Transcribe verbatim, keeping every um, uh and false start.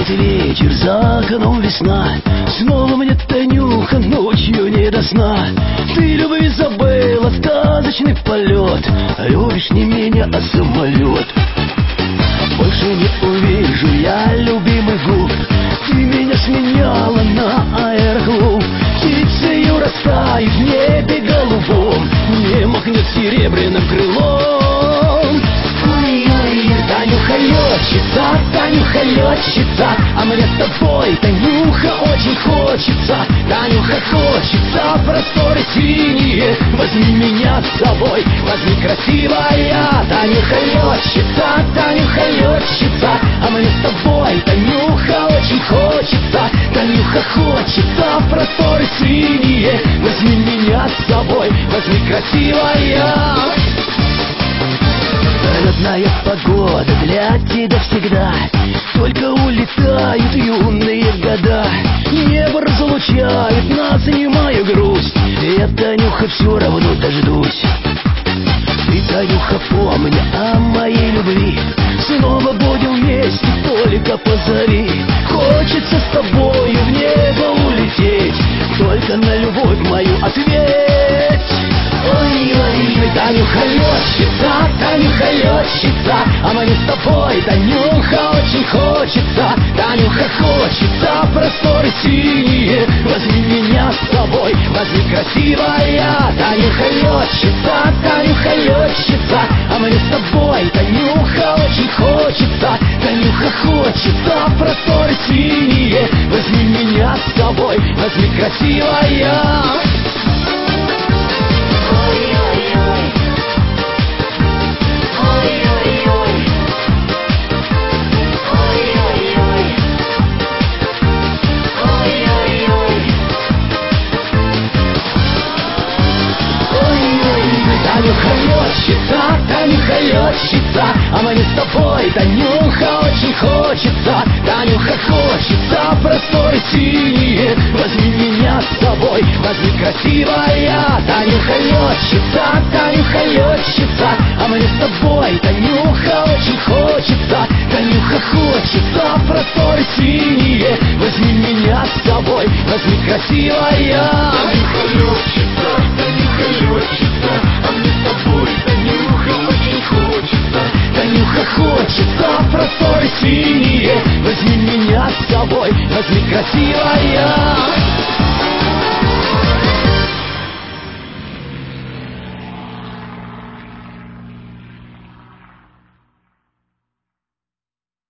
Играет вечер, за окном весна. Снова мне, Танюха, ночью не до сна. Ты любви забыла, сказочный полет. Любишь не меня, а самолет. Больше не увижу я любимых губ. Ты меня сменяла на аэроклуб. Птицею растает в небе голубом, не махнет серебряным крылом. Ой-ой-ой, Танюха летчица, Танюха летчица, а мне с тобой, Танюха, очень хочется. Танюха хочется, просторы синие, возьми меня с собой, возьми, красивая. Танюха летчица, Танюха летчица, а мне с тобой, Танюха, очень хочется. Танюха хочется, просторы синие, возьми меня с собой, возьми, красивая. Родная погода для тебя всегда, только улетают юные года. Небо разлучает нас, немая грусть. Я, Танюха, все равно дождусь. Ты, Танюха, помни о моей любви. Снова будем вместе, только позови. Хочется с тобою в небо улететь, только на любовь мою ответь. Ой-ой-ой, Танюха летчица, Танюха летчица, а мне с тобой, Танюха, очень хочется. Танюха хочется, просторы синие, возьми меня с собой, возьми, красивая. Танюха летчица, Танюха летчица, а мне с тобой, Танюха, очень хочется. Танюха хочется, просторы синие, возьми меня с собой, возьми, красивая. Танюха летчица, Танюха летчица, а мне с тобой, Танюха, очень хочется. Танюха хочется, просторы синие, возьми меня с собой, возьми, красивая. Танюха летчица, Танюха летчица, а мне с тобой, Танюха, очень хочется. Танюха хочется, просторы синие, возьми меня с собой, возьми, красивая. Танюха летчица, Танюха летчица, а мне с тобой, Танюха, очень хочется. Танюха хочется, просторы синие, возьми меня с собой, возьми, красивая.